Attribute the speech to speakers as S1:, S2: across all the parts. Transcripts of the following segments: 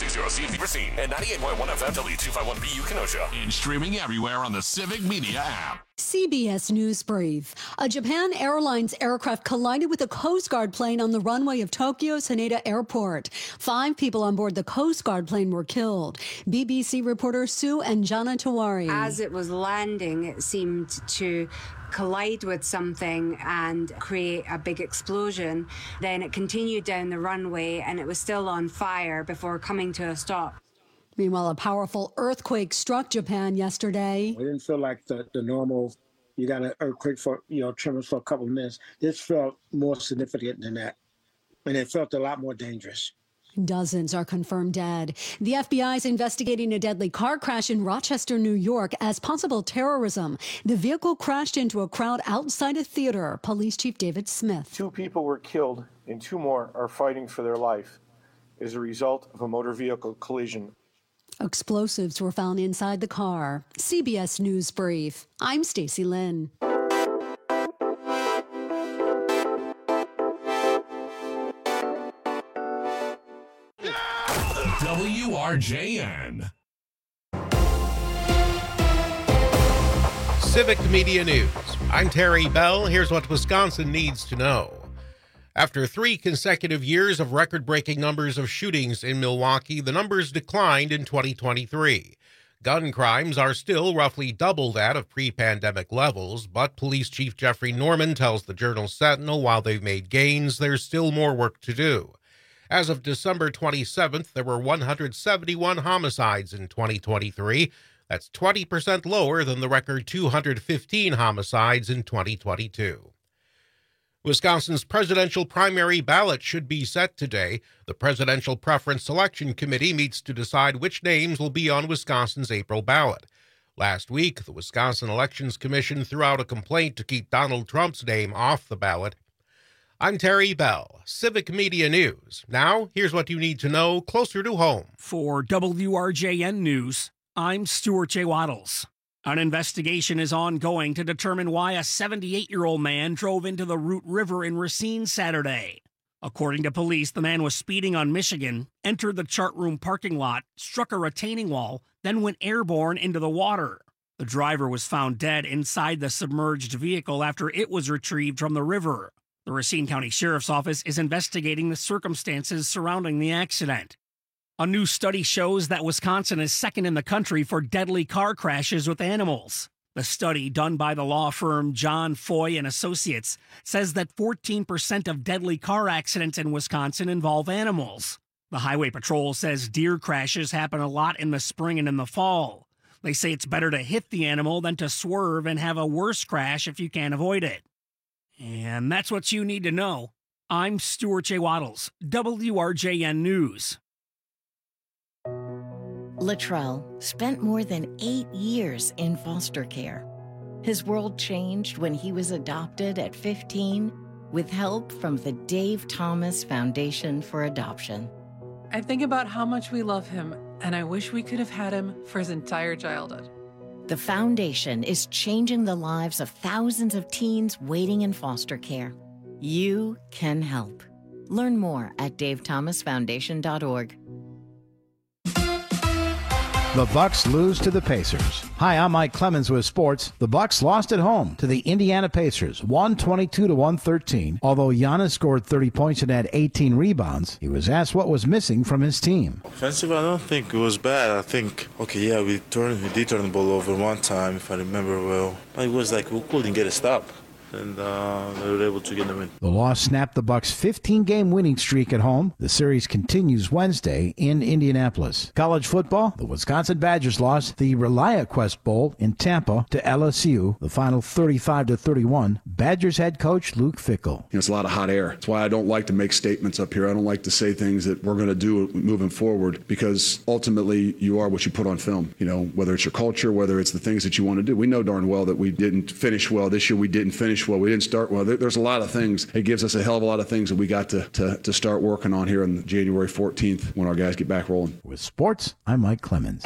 S1: 660 Racine and 98.1 FM W251BU Kenosha.
S2: And streaming everywhere on the Civic Media app.
S3: CBS News Brief. A Japan Airlines aircraft collided with a Coast Guard plane on the runway of Tokyo's Haneda Airport. 5 people on board the Coast Guard plane were killed. BBC reporter Sue and Jana Tawari.
S4: As it was landing, it seemed to collide with something and create a big explosion. Then it continued down the runway and it was still on fire before coming to a stop.
S3: Meanwhile, a powerful earthquake struck Japan yesterday.
S5: It didn't feel like the normal, you got an earthquake for, tremors for a couple of minutes. This felt more significant than that. And it felt a lot more dangerous.
S3: Dozens are confirmed dead. The FBI is investigating a deadly car crash in Rochester, New York as possible terrorism. The vehicle crashed into a crowd outside a theater. Police Chief David Smith.
S6: 2 people were killed and 2 more are fighting for their life as a result of a motor vehicle collision.
S3: Explosives were found inside the car. CBS News Brief. I'm Stacey Lynn.
S2: WRJN.
S7: Civic Media News. I'm Terry Bell. Here's what Wisconsin needs to know. After 3 consecutive years of record-breaking numbers of shootings in Milwaukee, the numbers declined in 2023. Gun crimes are still roughly double that of pre-pandemic levels, but Police Chief Jeffrey Norman tells the Journal-Sentinel while they've made gains, there's still more work to do. As of December 27th, there were 171 homicides in 2023. That's 20% lower than the record 215 homicides in 2022. Wisconsin's presidential primary ballot should be set today. The Presidential Preference Selection Committee meets to decide which names will be on Wisconsin's April ballot. Last week, the Wisconsin Elections Commission threw out a complaint to keep Donald Trump's name off the ballot. I'm Terry Bell, Civic Media News. Now, here's what you need to know closer to home.
S8: For WRJN News, I'm Stuart J. Waddles. An investigation is ongoing to determine why a 78-year-old man drove into the Root River in Racine Saturday. According to police, the man was speeding on Michigan, entered the chart room parking lot, struck a retaining wall, then went airborne into the water. The driver was found dead inside the submerged vehicle after it was retrieved from the river. The Racine County Sheriff's Office is investigating the circumstances surrounding the accident. A new study shows that Wisconsin is second in the country for deadly car crashes with animals. The study, done by the law firm John Foy and Associates, says that 14% of deadly car accidents in Wisconsin involve animals. The Highway Patrol says deer crashes happen a lot in the spring and in the fall. They say it's better to hit the animal than to swerve and have a worse crash if you can't avoid it. And that's what you need to know. I'm Stuart J. Waddles, WRJN News.
S9: Latrell spent more than 8 years in foster care. His world changed when he was adopted at 15 with help from the Dave Thomas Foundation for Adoption.
S10: I think about how much we love him, and I wish we could have had him for his entire childhood.
S9: The foundation is changing the lives of thousands of teens waiting in foster care. You can help. Learn more at davethomasfoundation.org.
S11: The Bucks lose to the Pacers. Hi, I'm Mike Clemens with sports. The Bucks lost at home to the Indiana Pacers, 122-113. Although Giannis scored 30 points and had 18 rebounds, he was asked what was missing from his team.
S12: Offensive, I don't think it was bad. I think, we did turn the ball over one time, if I remember well. It was like we couldn't get a stop. And they were able to get the win.
S11: The loss snapped the Bucks' 15-game winning streak at home. The series continues Wednesday in Indianapolis. College football, the Wisconsin Badgers lost the ReliaQuest Bowl in Tampa to LSU, the final 35-31. Badgers head coach Luke Fickell.
S13: It's a lot of hot air. That's why I don't like to make statements up here. I don't like to say things that we're going to do moving forward, because ultimately you are what you put on film. Whether it's your culture, whether it's the things that you want to do. We know darn well that we didn't finish well this year. We didn't finish well. We didn't start well. There's a lot of things. It gives us a hell of a lot of things that we got to start working on here on January 14th when our guys get back rolling.
S11: With sports, I'm Mike Clemens.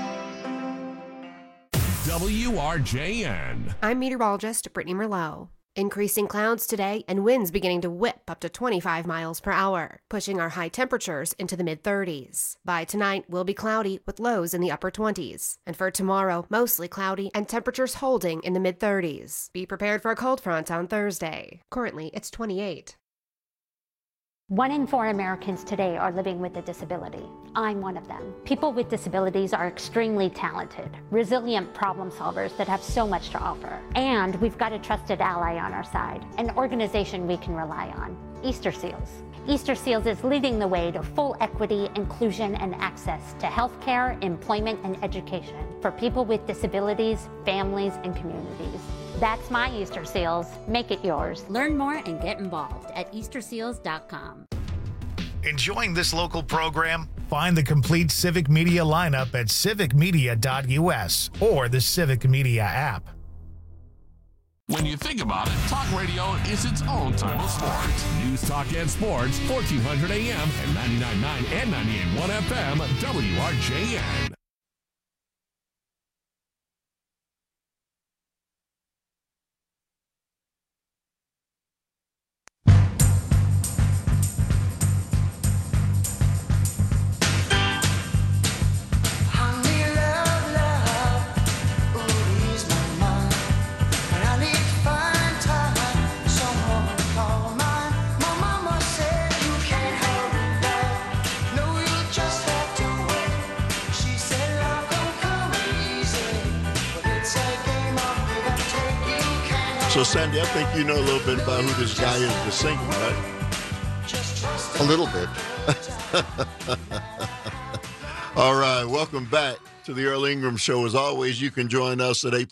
S2: WRJN.
S14: I'm meteorologist Brittany Merlot. Increasing clouds today and winds beginning to whip up to 25 miles per hour, pushing our high temperatures into the mid-30s. By tonight, we'll be cloudy with lows in the upper 20s. And for tomorrow, mostly cloudy and temperatures holding in the mid-30s. Be prepared for a cold front on Thursday. Currently, it's 28.
S15: 1 in 4 Americans today are living with a disability. I'm one of them. People with disabilities are extremely talented, resilient problem solvers that have so much to offer. And we've got a trusted ally on our side, an organization we can rely on, Easter Seals. Easter Seals is leading the way to full equity, inclusion, and access to healthcare, employment, and education for people with disabilities, families, and communities. That's my Easter Seals. Make it yours.
S16: Learn more and get involved at easterseals.com.
S17: Enjoying this local program? Find the complete Civic Media lineup at civicmedia.us or the Civic Media app.
S2: When you think about it, talk radio is its own type of sports. News, talk, and sports, 1400 AM and 99.9 and 98.1 FM, WRJN.
S18: So, Sandy, I think you know a little bit about who this guy is, the singer, right?
S19: A little bit.
S18: All right, welcome back to the Earl Ingram Show. As always, you can join us at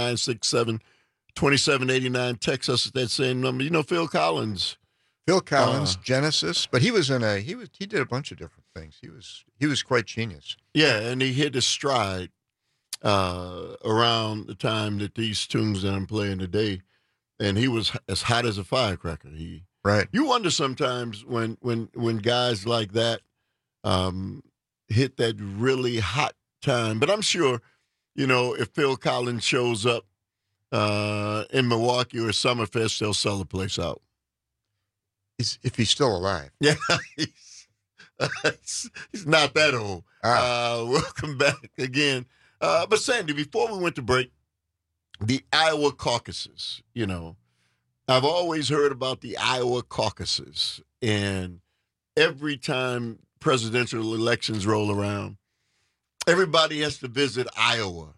S18: 844-967-2789. Text us at that same number. You know Phil Collins.
S19: Phil Collins, Genesis, but he did a bunch of different things. He was quite genius.
S18: Yeah, and he hit his stride around the time that these tunes that I'm playing today, and he was as hot as a firecracker.
S19: Right.
S18: You wonder sometimes when guys like that hit that really hot time. But I'm sure, if Phil Collins shows up in Milwaukee or Summerfest, they'll sell the place out.
S19: If he's still alive.
S18: Yeah, he's not that old. Welcome back again. But Sandy, before we went to break, the Iowa caucuses, I've always heard about the Iowa caucuses, and every time presidential elections roll around, everybody has to visit Iowa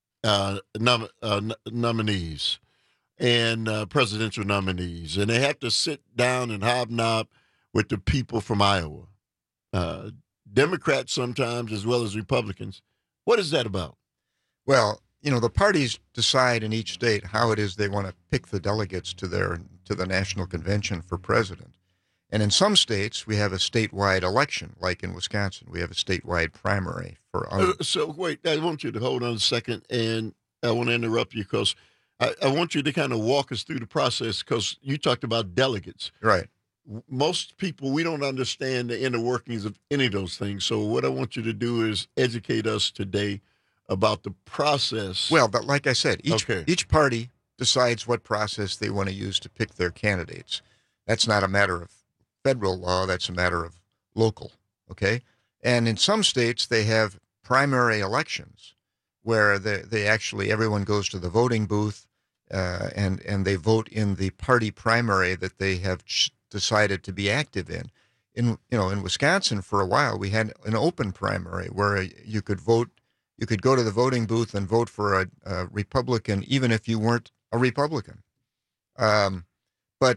S18: nominees and presidential nominees, and they have to sit down and hobnob with the people from Iowa, Democrats sometimes as well as Republicans. What is that about?
S19: Well, the parties decide in each state how it is they want to pick the delegates to the national convention for president. And in some states, we have a statewide election, like in Wisconsin. We have a statewide primary for.
S18: So wait, I want you to hold on a second, and I want to interrupt you because I want you to kind of walk us through the process because you talked about delegates.
S19: Right.
S18: Most people, we don't understand the inner workings of any of those things. So what I want you to do is educate us today about the process.
S19: Well, but like I said, each party decides what process they want to use to pick their candidates. That's not a matter of federal law. That's a matter of local, okay? And in some states, they have primary elections where they actually, everyone goes to the voting booth and they vote in the party primary that they have decided to be active in. In Wisconsin, for a while, we had an open primary where you could vote. You could go to the voting booth and vote for a Republican, even if you weren't a Republican. But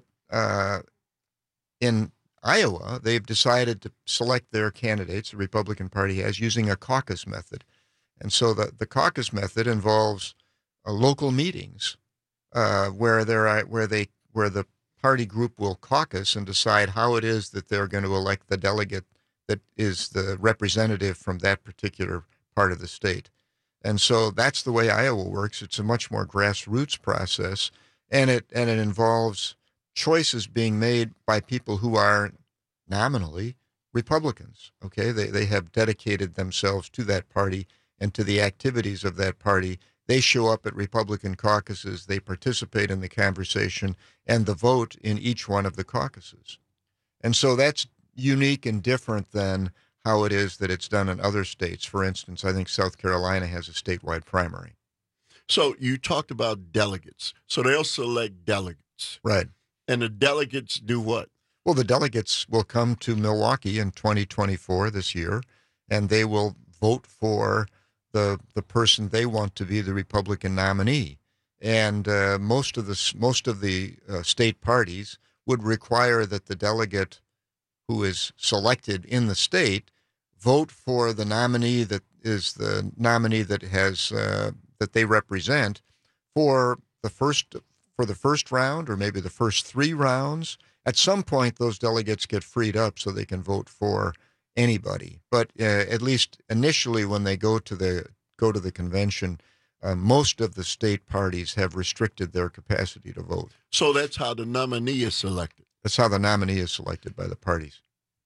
S19: in Iowa, they've decided to select their candidates, the Republican Party has, using a caucus method. And so the caucus method involves local meetings where the party group will caucus and decide how it is that they're going to elect the delegate that is the representative from that particular part of the state. And so that's the way Iowa works. It's a much more grassroots process, and it involves choices being made by people who are nominally Republicans. Okay, they have dedicated themselves to that party and to the activities of that party, They show up at Republican caucuses, they participate in the conversation and the vote in each one of the caucuses. And so that's unique and different than how it is that it's done in other states. For instance, I think South Carolina has a statewide primary.
S18: So you talked about delegates. So they'll select delegates.
S19: Right.
S18: And the delegates do what?
S19: Well, the delegates will come to Milwaukee in 2024 this year, and they will vote for the person they want to be the Republican nominee. And most of the state parties would require that the delegate who is selected in the state vote for the nominee that is the nominee that has that they represent for the first round or maybe the first 3 rounds. At some point, those delegates get freed up so they can vote for anybody. But at least initially, when they go to the convention, most of the state parties have restricted their capacity to vote.
S18: So that's how the nominee is selected.
S19: That's how the nominee is selected by the parties.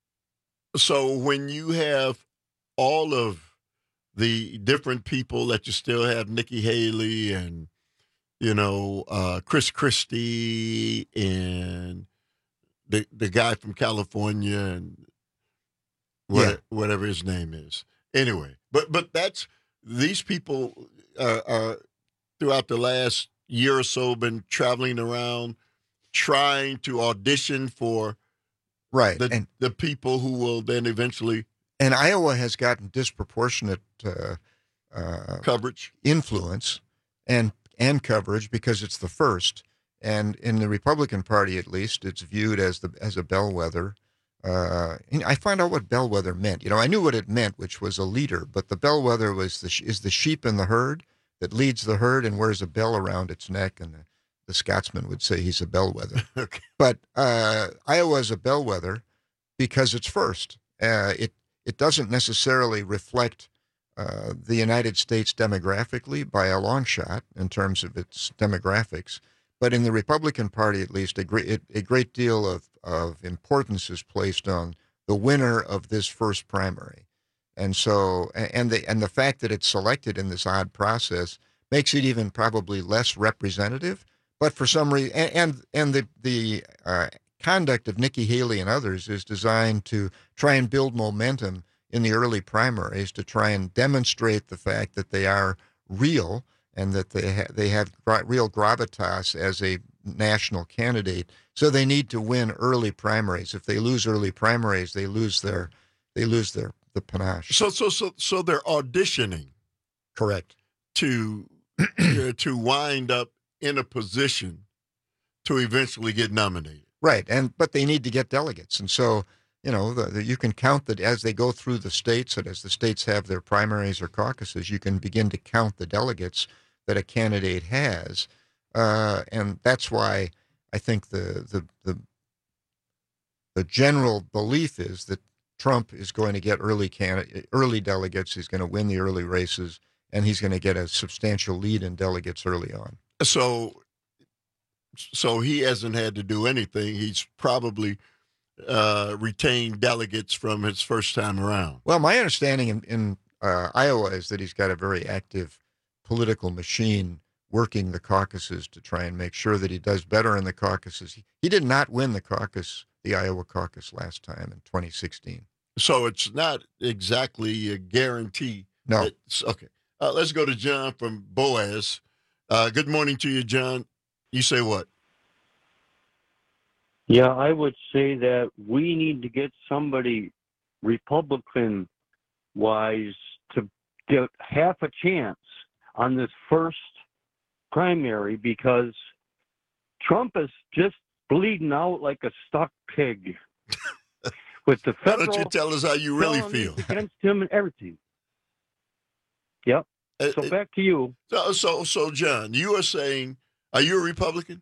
S18: So when you have all of the different people that you still have, Nikki Haley and, Chris Christie and the guy from California and whatever his name is. Anyway, but that's these people are throughout the last year or so been traveling around trying to audition for the people who will then eventually.
S19: And Iowa has gotten disproportionate
S18: coverage,
S19: influence, and coverage because it's the first. And in the Republican Party, at least, it's viewed as a bellwether. I found out what bellwether meant. I knew what it meant, which was a leader, but the bellwether is the sheep in the herd that leads the herd and wears a bell around its neck, and the Scotsman would say he's a bellwether.
S18: Okay.
S19: But Iowa is a bellwether because it's first. It doesn't necessarily reflect the United States demographically by a long shot in terms of its demographics. But in the Republican Party, at least, a great deal of importance is placed on the winner of this first primary. And so, and the fact that it's selected in this odd process makes it even probably less representative. But for some reason, and the conduct of Nikki Haley and others is designed to try and build momentum in the early primaries to try and demonstrate the fact that they are real and that they have real gravitas as a national candidate. So they need to win early primaries. If they lose early primaries, they lose the panache.
S18: So they're auditioning.
S19: Correct.
S18: To wind up in a position to eventually get nominated.
S19: Right, but they need to get delegates, and so you can count that as they go through the states, and as the states have their primaries or caucuses, you can begin to count the delegates that a candidate has, and that's why I think the general belief is that Trump is going to get early delegates. He's going to win the early races, and he's going to get a substantial lead in delegates early on.
S18: So he hasn't had to do anything. He's probably retained delegates from his first time around.
S19: Well, my understanding in Iowa is that he's got a very active political machine working the caucuses to try and make sure that he does better in the caucuses. He did not win the Iowa caucus last time in 2016.
S18: So it's not exactly a guarantee.
S19: No.
S18: Okay. Let's go to John from Boaz. Good morning to you, John. You say what?
S20: Yeah, I would say that we need to get somebody Republican-wise to get half a chance on this first primary because Trump is just bleeding out like a stuck pig with the federal.
S18: Why don't you tell us how you really feel
S20: against him and everything? Yep. So back to you.
S18: So John, you are saying, are you a Republican?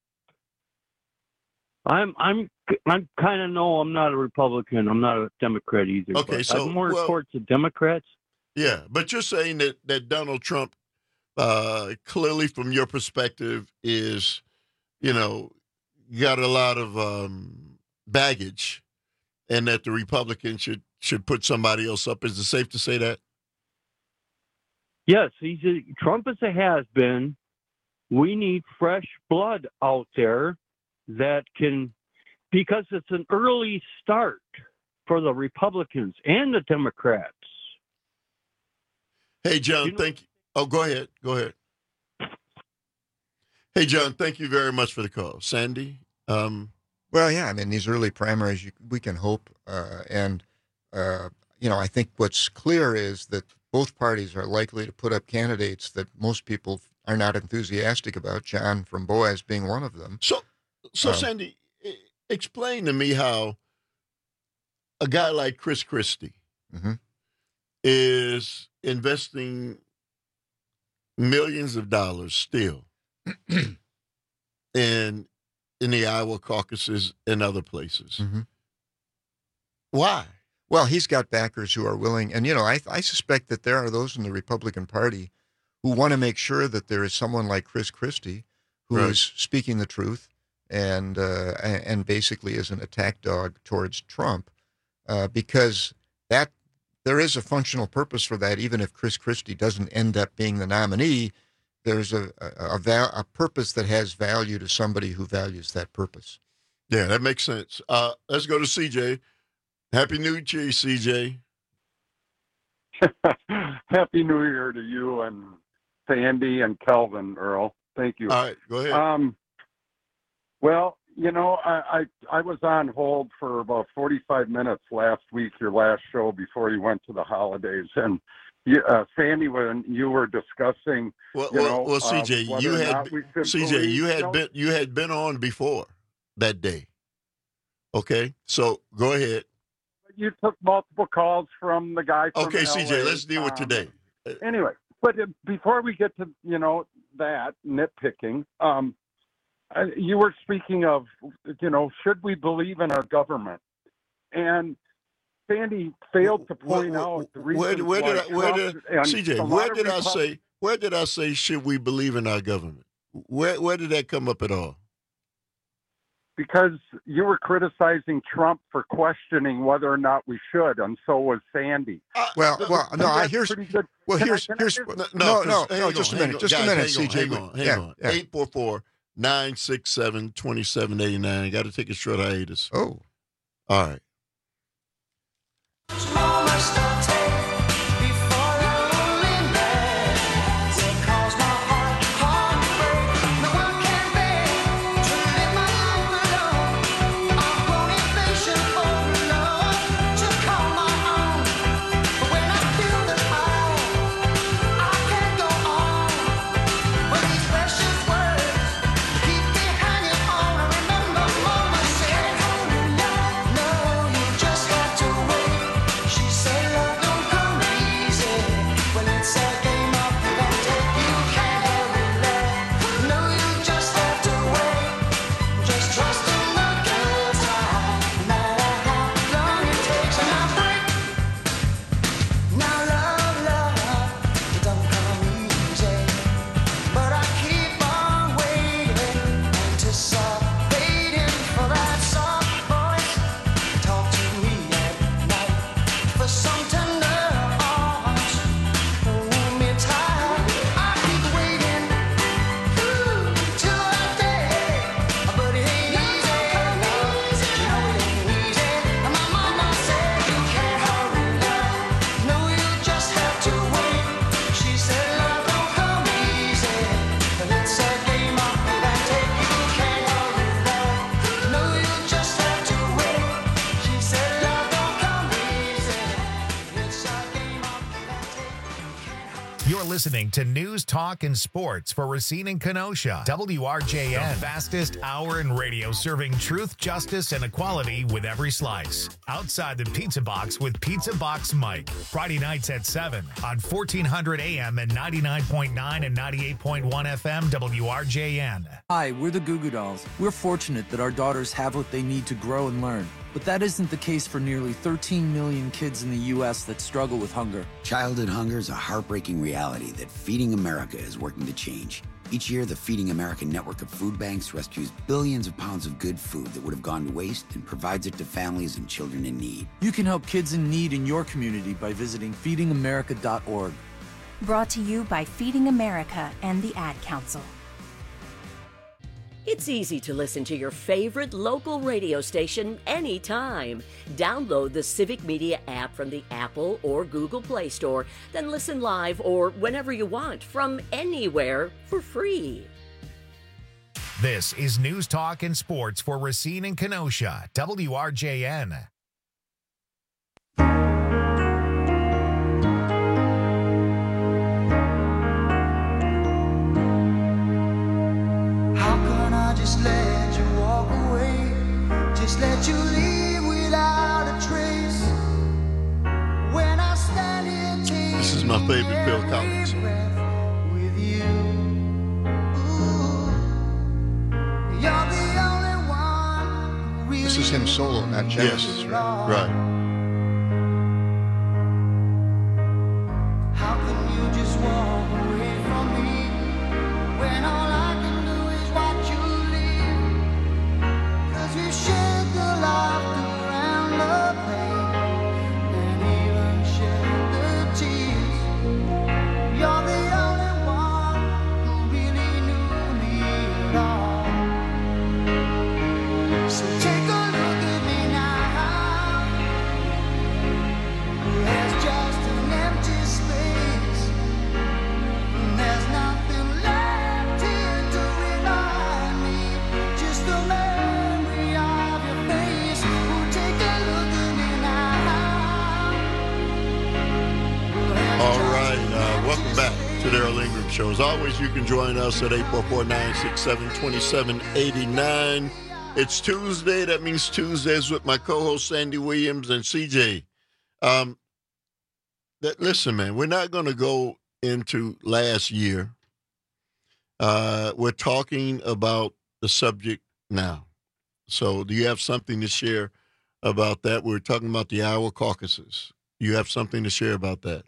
S20: I'm kind of no. I'm not a Republican. I'm not a Democrat either.
S18: Okay, so
S20: I'm more towards the Democrats.
S18: Yeah, but you're saying that Donald Trump, clearly from your perspective, is, got a lot of baggage, and that the Republicans should put somebody else up. Is it safe to say that?
S20: Yes, Trump is a has-been. We need fresh blood out there that can, because it's an early start for the Republicans and the Democrats.
S18: Hey, John, thank you. Oh, go ahead. Hey, John, thank you very much for the call. Sandy?
S19: Well, yeah, I mean, these early primaries, we can hope. I think what's clear is that both parties are likely to put up candidates that most people are not enthusiastic about, John from Boaz being one of them.
S18: So Sandy, explain to me how a guy like Chris Christie is investing millions of dollars still in the Iowa caucuses and other places. Why?
S19: Well, he's got backers who are willing, and I suspect that there are those in the Republican Party who want to make sure that there is someone like Chris Christie who is speaking the truth and basically is an attack dog towards Trump, because that there is a functional purpose for that. Even if Chris Christie doesn't end up being the nominee, there's a purpose that has value to somebody who values that purpose.
S18: Yeah, that makes sense. Let's go to CJ. Happy New Year, CJ.
S21: Happy New Year to you and Sandy and Kelvin, Earl. Thank you.
S18: All right, go ahead.
S21: Well, I was on hold for about 45 minutes last week, your last show before you went to the holidays, and Sandy, when you were discussing,
S18: CJ, you had been on before that day. Okay, so go ahead.
S21: You took multiple calls from the guy from
S18: Okay,
S21: LA.
S18: CJ, let's deal with today.
S21: Anyway, but before we get to, that nitpicking, you were speaking of, should we believe in our government? And Sandy failed to point out the reason where
S18: did I say should we believe in our government? Where did that come up at all?
S21: Because you were criticizing Trump for questioning whether or not we should, and so was Sandy.
S19: Just a minute, CJ.
S18: Hang on. 844-967-2789. I got to take a short hiatus.
S19: Oh.
S18: All right.
S17: Listening to News, Talk, and Sports for Racine and Kenosha. WRJN, the fastest hour in radio, serving truth, justice, and equality with every slice. Outside the Pizza Box with Pizza Box Mike. Friday nights at 7 on 1400 AM and 99.9 and 98.1 FM WRJN.
S22: Hi, we're the Goo Goo Dolls. We're fortunate that our daughters have what they need to grow and learn. But that isn't the case for nearly 13 million kids in the U.S. that struggle with hunger.
S23: Childhood hunger is a heartbreaking reality that Feeding America is working to change. Each year, the Feeding America network of food banks rescues billions of pounds of good food that would have gone to waste and provides it to families and children in need.
S22: You can help kids in need in your community by visiting feedingamerica.org.
S1: Brought to you by Feeding America and the Ad Council.
S4: It's easy to listen to your favorite local radio station anytime. Download the Civic Media app from the Apple or Google Play Store, then listen live or whenever you want from anywhere for free.
S17: This is News Talk and Sports for Racine and Kenosha, WRJN.
S5: Just let you walk away. Just let you leave without a trace. When I stand here,
S18: this is my favorite Phil Collins song.
S5: With you, ooh, you're the only one. Really,
S19: this is him solo, not Genesis,
S18: yes,
S19: right?
S18: Right.
S5: How can you just walk away from me when all I can do is watch you? You shed the laughter and the pain, and even shed the tears. You're the only one who really knew me at all. So take a look at me now. There's just an empty space, and there's nothing left here to remind me. Just a man.
S18: All right, welcome back to the Earl Ingram Show. As always, you can join us at 844-967-2789. It's Tuesday. That means Tuesdays with my co-host Sandy Williams and CJ. Listen, man, we're not going to go into last year. We're talking about the subject now. So do you have something to share about that? We're talking about the Iowa caucuses. You have something to share about that?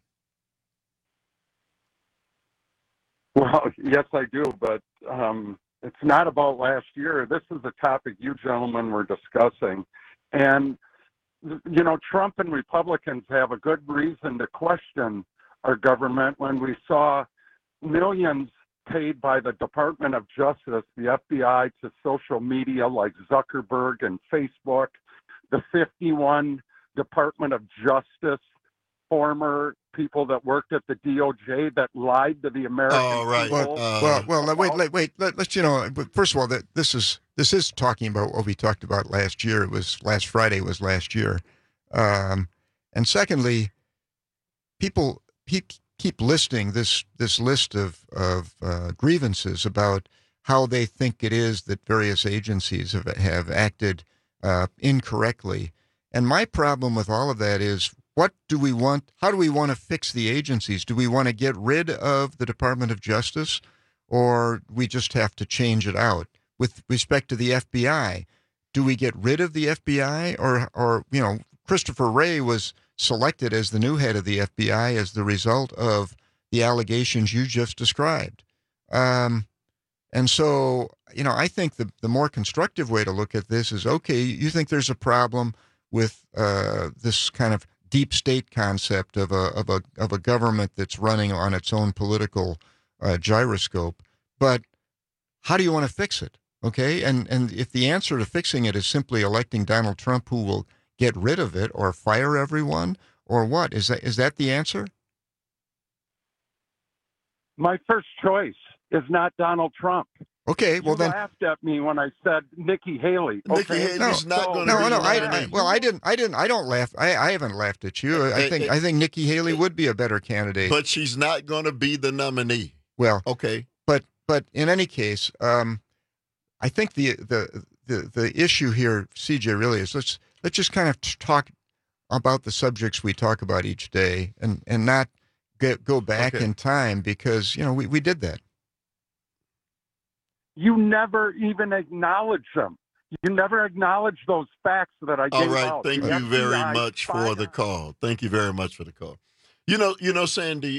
S21: Well, yes, I do, but it's not about last year. This is a topic you gentlemen were discussing. And, you know, Trump and Republicans have a good reason to question our government when we saw millions paid by the Department of Justice, the FBI, to social media like Zuckerberg and Facebook, the 51 Department of Justice former people that worked at the DOJ that lied to the American people.
S19: Wait. Let's, you know, first of all, this is talking about what we talked about last year. It was last Friday was last year. And secondly, people keep listing this list of grievances about how they think it is that various agencies have acted incorrectly. And my problem with all of that is, what do we want? How do we want to fix the agencies? Do we want to get rid of the Department of Justice, or we just have to change it out? With respect to the FBI, do we get rid of the FBI, or you know, Christopher Wray was selected as the new head of the FBI as the result of the allegations you just described. And so, you know, I think the more constructive way to look at this is, okay, you think there's a problem with this kind of deep state concept of a government that's running on its own political gyroscope, but how do you want to fix it? Okay, and if the answer to fixing it is simply electing Donald Trump, who will get rid of it or fire everyone, or what is that the answer?
S21: My first choice is not Donald Trump.
S19: Okay, well then.
S21: You laughed at me when I said Nikki Haley. Okay?
S18: Nikki Haley's not going to.
S19: No. I don't laugh. I haven't laughed at you. I think Nikki Haley would be a better candidate.
S18: But she's not going to be the nominee.
S19: Well,
S18: okay.
S19: But in any case, I think the issue here, CJ, really is let's just kind of talk about the subjects we talk about each day, and not go back in time, because you know we did that.
S21: You never even acknowledge them. You never acknowledge those facts that I gave out.
S18: All right, thank you very much for the call. Thank you very much for the call. You know, Sandy,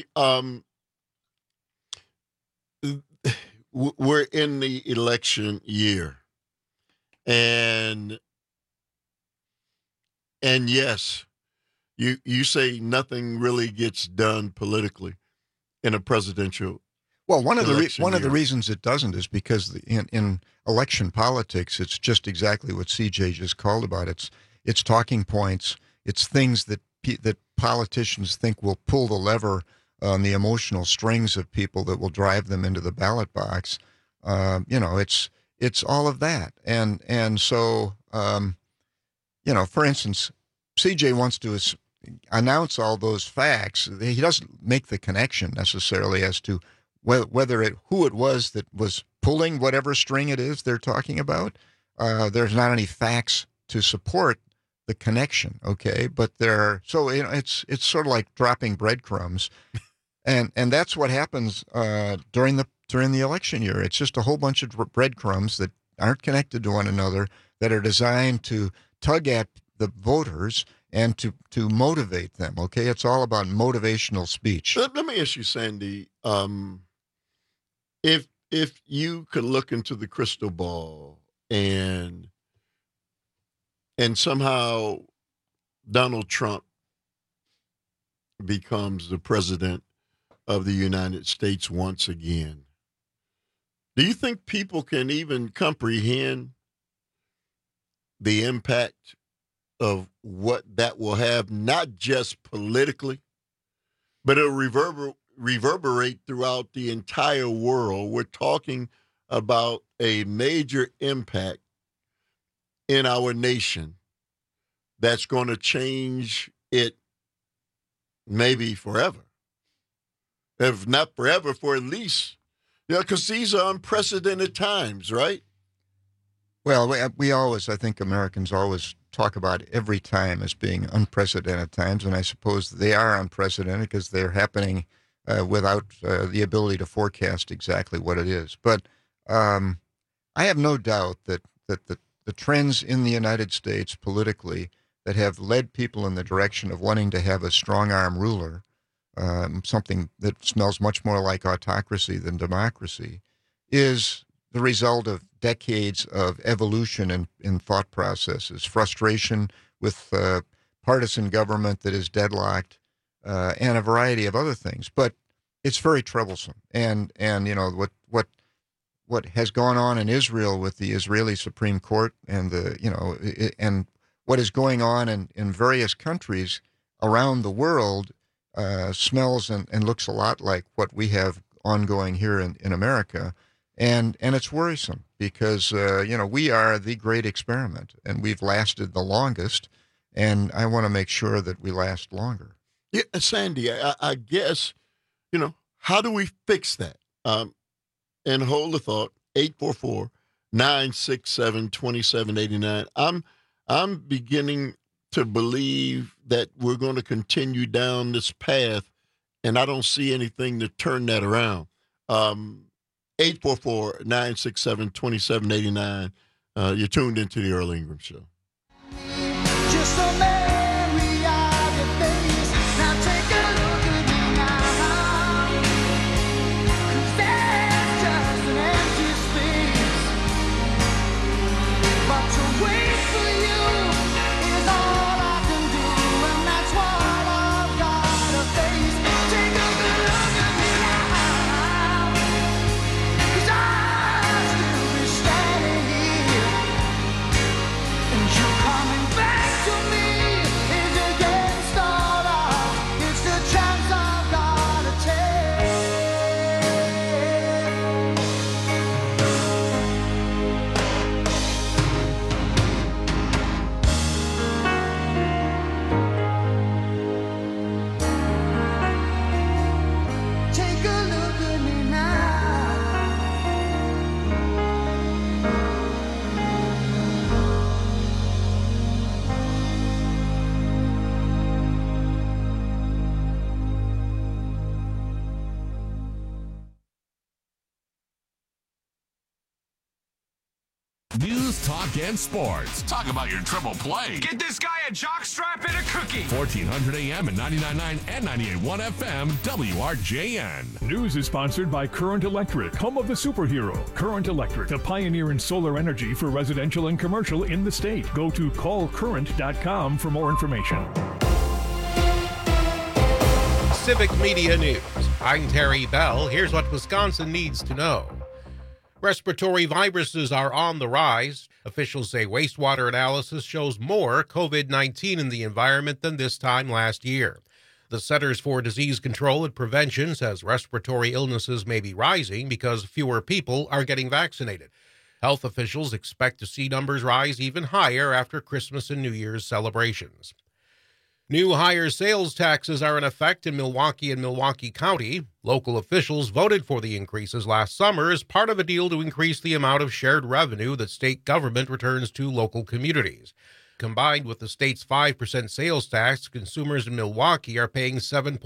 S18: we're in the election year, and yes, you say nothing really gets done politically, in a presidential.
S19: Well, one of the reasons it doesn't is because in election politics, it's just exactly what CJ just called about. It's talking points. It's things that politicians think will pull the lever on the emotional strings of people that will drive them into the ballot box. It's all of that, and so for instance, CJ wants to announce all those facts. He doesn't make the connection necessarily as to who it was that was pulling whatever string it is they're talking about. There's not any facts to support the connection, okay? But it's sort of like dropping breadcrumbs, and that's what happens during the election year. It's just a whole bunch of breadcrumbs that aren't connected to one another that are designed to tug at the voters and to motivate them, okay? It's all about motivational speech.
S18: Let me ask you, Sandy, if you could look into the crystal ball and somehow Donald Trump becomes the president of the United States once again, do you think people can even comprehend the impact of what that will have, not just politically, but it'll reverberate throughout the entire world? We're talking about a major impact in our nation that's going to change it maybe forever. If not forever, for at least, because these are unprecedented times, right?
S19: Well, I think Americans always talk about every time as being unprecedented times, and I suppose they are unprecedented because they're happening without the ability to forecast exactly what it is. But I have no doubt that the trends in the United States politically that have led people in the direction of wanting to have a strong-arm ruler, something that smells much more like autocracy than democracy, is the result of decades of evolution in thought processes, frustration with partisan government that is deadlocked, and a variety of other things. But it's very troublesome. And what has gone on in Israel with the Israeli Supreme Court and and what is going on in various countries around the world smells and looks a lot like what we have ongoing here in America. And it's worrisome because, we are the great experiment and we've lasted the longest. And I want to make sure that we last longer.
S18: Yeah, Sandy, I guess, how do we fix that? And hold the thought, 844-967-2789. I'm beginning to believe that we're going to continue down this path, and I don't see anything to turn that around. 844-967-2789. You're tuned into the Earl Ingram Show.
S5: Just a memory of your face. Now take a look at me now. 'Cause there's just an empty space. But to wait for you is all I can do, and that's what I've got to face. Take a good look at me now. 'Cause I'll still be standing here, and you're coming back.
S2: News, talk, and sports. Talk about your triple play.
S3: Get this guy a jockstrap and a cookie.
S2: 1400 AM and 99.9 and 98.1 FM, WRJN.
S6: News is sponsored by Current Electric, home of the superhero. Current Electric, the pioneer in solar energy for residential and commercial in the state. Go to callcurrent.com for more information.
S7: Civic Media News. I'm Terry Bell. Here's what Wisconsin needs to know. Respiratory viruses are on the rise. Officials say wastewater analysis shows more COVID-19 in the environment than this time last year. The Centers for Disease Control and Prevention says respiratory illnesses may be rising because fewer people are getting vaccinated. Health officials expect to see numbers rise even higher after Christmas and New Year's celebrations. New higher sales taxes are in effect in Milwaukee and Milwaukee County. Local officials voted for the increases last summer as part of a deal to increase the amount of shared revenue that state government returns to local communities. Combined with the state's 5% sales tax, consumers in Milwaukee are paying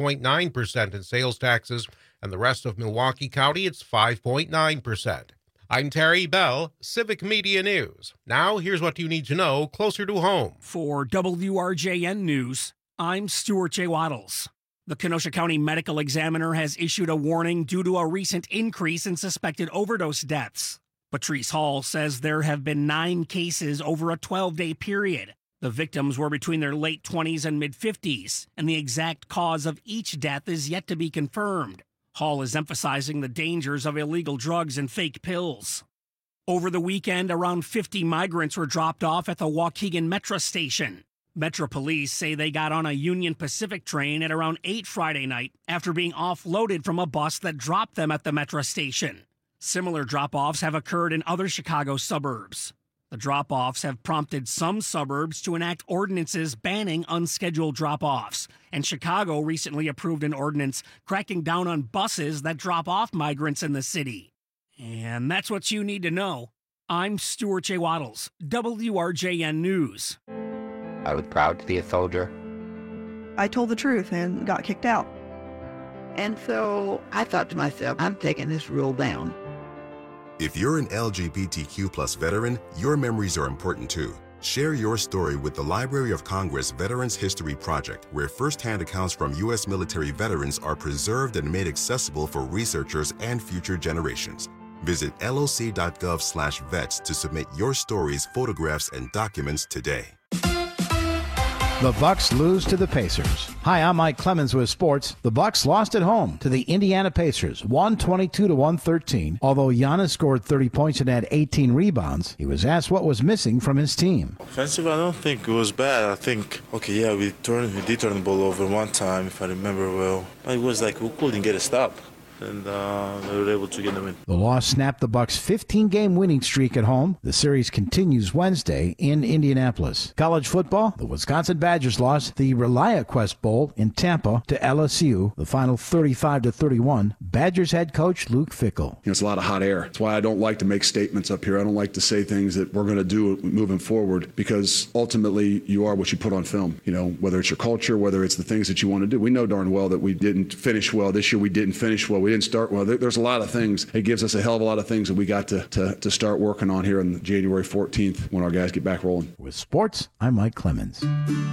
S7: 7.9% in sales taxes, and the rest of Milwaukee County, it's 5.9%. I'm Terry Bell, Civic Media News. Now, here's what you need to know closer to home.
S8: For WRJN News, I'm Stuart J. Waddles. The Kenosha County Medical Examiner has issued a warning due to a recent increase in suspected overdose deaths. Patrice Hall says there have been 9 cases over a 12-day period. The victims were between their late 20s and mid-50s, and the exact cause of each death is yet to be confirmed. Hall is emphasizing the dangers of illegal drugs and fake pills. Over the weekend, around 50 migrants were dropped off at the Waukegan Metro station. Metro police say they got on a Union Pacific train at around 8 Friday night after being offloaded from a bus that dropped them at the Metro station. Similar drop-offs have occurred in other Chicago suburbs. The drop-offs have prompted some suburbs to enact ordinances banning unscheduled drop-offs, and Chicago recently approved an ordinance cracking down on buses that drop off migrants in the city. And that's what you need to know. I'm Stuart J. Waddles, WRJN News.
S10: I was proud to be a soldier.
S24: I told the truth and got kicked out.
S25: And so I thought to myself, I'm taking this rule down.
S26: If you're an LGBTQ+ veteran, your memories are important too. Share your story with the Library of Congress Veterans History Project, where first-hand accounts from U.S. military veterans are preserved and made accessible for researchers and future generations. Visit loc.gov/vets to submit your stories, photographs, and documents today.
S11: The Bucks lose to the Pacers. Hi, I'm Mike Clemens with sports. The Bucks lost at home to the Indiana Pacers, 122-113. Although Giannis scored 30 points and had 18 rebounds, he was asked what was missing from his team.
S12: Offensive, I don't think it was bad. I think, we did turn the ball over one time, if I remember well. But it was like we couldn't get a stop. And they were able to get the win.
S11: The loss snapped the Bucks' 15-game winning streak at home. The series continues Wednesday in Indianapolis. College football, the Wisconsin Badgers lost the ReliaQuest Bowl in Tampa to LSU, the final 35-31. Badgers head coach Luke Fickell.
S13: It's a lot of hot air. That's why I don't like to make statements up here. I don't like to say things that we're going to do moving forward, because ultimately you are what you put on film. Whether it's your culture, whether it's the things that you want to do. We know darn well that we didn't finish well. This year we didn't finish well. We didn't start well. There's a lot of things. It gives us a hell of a lot of things that we got to start working on here on January 14th when our guys get back rolling.
S11: With sports, I'm Mike Clemens.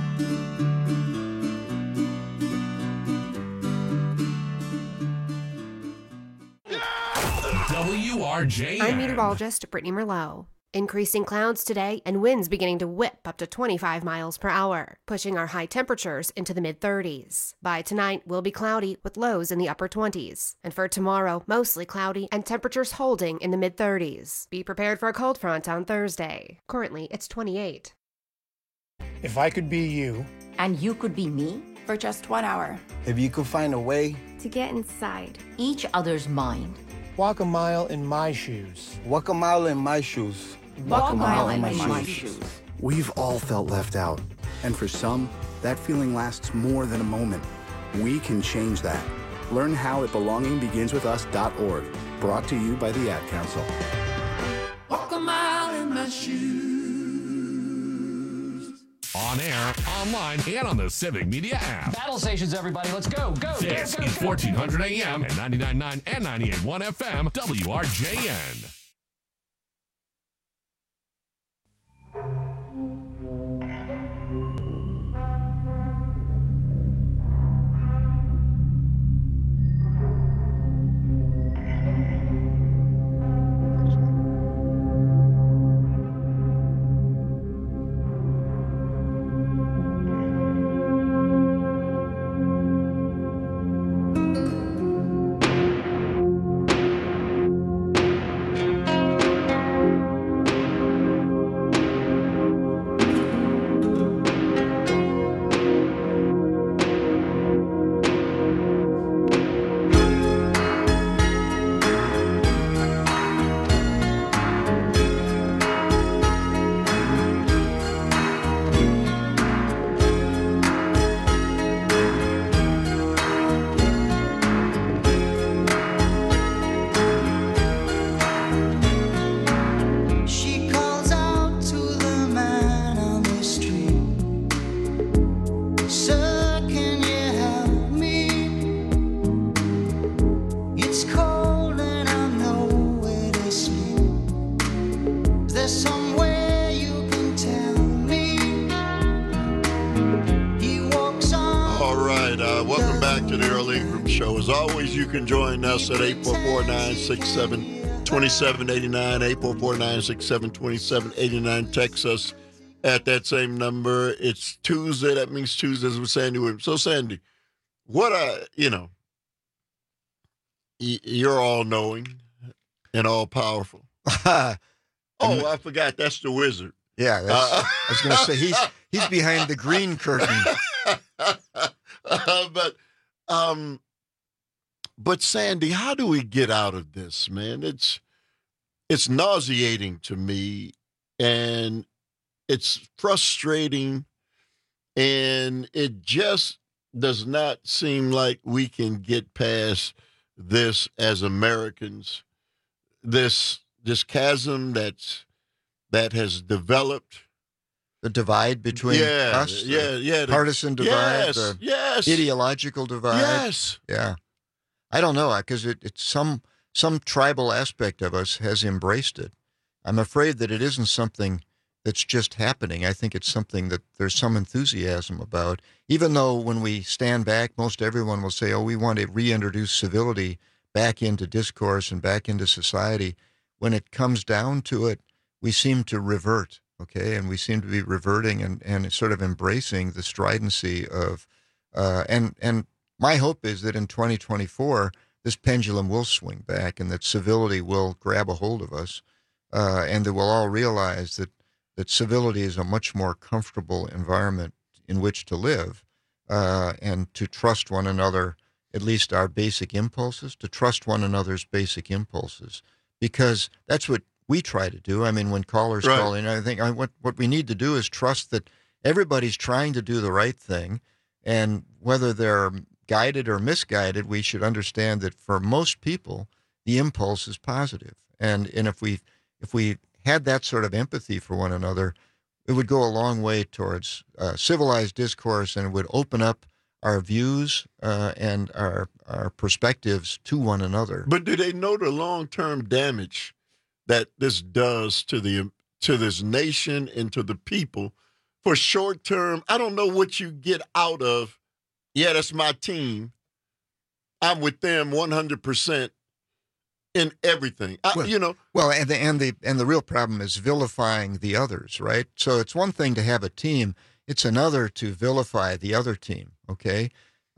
S2: WRJN.
S14: I'm meteorologist Brittany Merlot. Increasing clouds today and winds beginning to whip up to 25 miles per hour, pushing our high temperatures into the mid-30s. By tonight, we'll be cloudy with lows in the upper 20s. And for tomorrow, mostly cloudy and temperatures holding in the mid-30s. Be prepared for a cold front on Thursday. Currently, it's 28.
S27: If I could be you.
S28: And you could be me for just 1 hour.
S27: If you could find a way.
S28: To get inside each other's mind.
S27: Walk a mile in my shoes. Walk a mile in my shoes.
S28: Walk a mile in my shoes.
S29: We've all felt left out. And for some, that feeling lasts more than a moment. We can change that. Learn how at belongingbeginswithus.org. Brought to you by the Ad Council.
S2: Walk a mile in my shoes. On air, online, and on the Civic Media app.
S30: Battle stations, everybody. Let's go.
S2: This is 1400 AM and 99.9 and 98.1 FM, WRJN.
S18: right. Welcome back to the Earl Ingram Show. As always, you can join us at 844-967-2789, 844-967-2789. Text us at that same number. It's Tuesday. That means Tuesdays with Sandy Williams. So, Sandy, what you're all-knowing and all-powerful. I forgot. That's the wizard.
S19: Yeah, I was going to say he's behind the green curtain.
S18: But Sandy, how do we get out of this, man? It's nauseating to me, and it's frustrating, and it just does not seem like we can get past this as Americans. This chasm that has developed.
S19: The divide between us, the partisan divide, the ideological divide.
S18: Yes.
S19: Yeah. I don't know, because it's some tribal aspect of us has embraced it. I'm afraid that it isn't something that's just happening. I think it's something that there's some enthusiasm about, even though when we stand back, most everyone will say, we want to reintroduce civility back into discourse and back into society. When it comes down to it, we seem to revert, okay? And we seem to be reverting and sort of embracing the stridency of, and my hope is that in 2024, this pendulum will swing back and that civility will grab a hold of us, and that we'll all realize that civility is a much more comfortable environment in which to live, and to trust one another, at least our basic impulses, to trust one another's basic impulses, because that's what we try to do. I mean, when callers call in, I think what we need to do is trust that everybody's trying to do the right thing, and whether they're guided or misguided, we should understand that for most people, the impulse is positive. And if we had that sort of empathy for one another, it would go a long way towards civilized discourse, and it would open up our views and our perspectives to one another.
S18: But do they know the long-term damage that this does to this nation and to the people? For short-term, I don't know what you get out of, that's my team, I'm with them 100% in everything.
S19: Well, and the real problem is vilifying the others, right? So it's one thing to have a team; it's another to vilify the other team. Okay,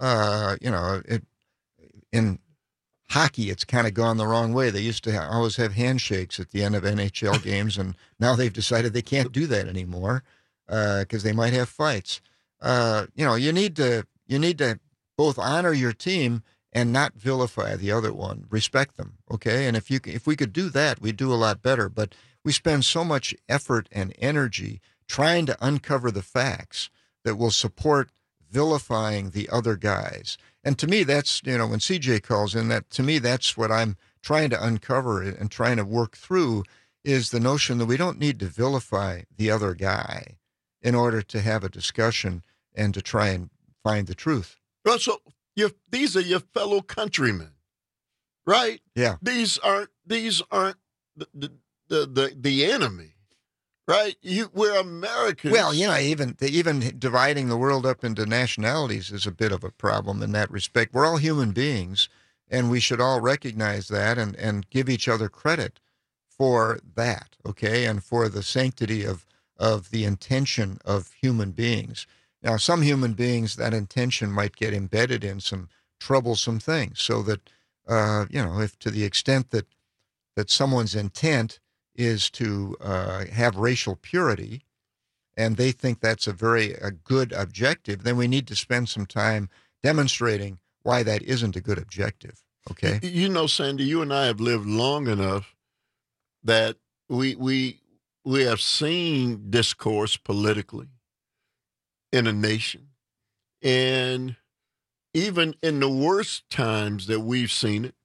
S19: in hockey, it's kind of gone the wrong way. They used to always have handshakes at the end of NHL games, and now they've decided they can't do that anymore because they might have fights. You need to both honor your team and not vilify the other one. Respect them, okay? And if we could do that, we'd do a lot better. But we spend so much effort and energy trying to uncover the facts that will support vilifying the other guys. And to me, that's, when CJ calls in, to me, that's what I'm trying to uncover and trying to work through, is the notion that we don't need to vilify the other guy in order to have a discussion and to try and find the truth.
S18: Well, so these are your fellow countrymen, right?
S19: Yeah.
S18: These aren't the enemy, right? We're Americans.
S19: Well, even dividing the world up into nationalities is a bit of a problem in that respect. We're all human beings, and we should all recognize that and give each other credit for that, okay, and for the sanctity of the intention of human beings. Now, some human beings, that intention might get embedded in some troublesome things, so that, if to the extent that someone's intent is to have racial purity, and they think that's a good objective, then we need to spend some time demonstrating why that isn't a good objective, okay?
S18: Sandy, you and I have lived long enough that we have seen discourse politically in a nation. And even in the worst times that we've seen it,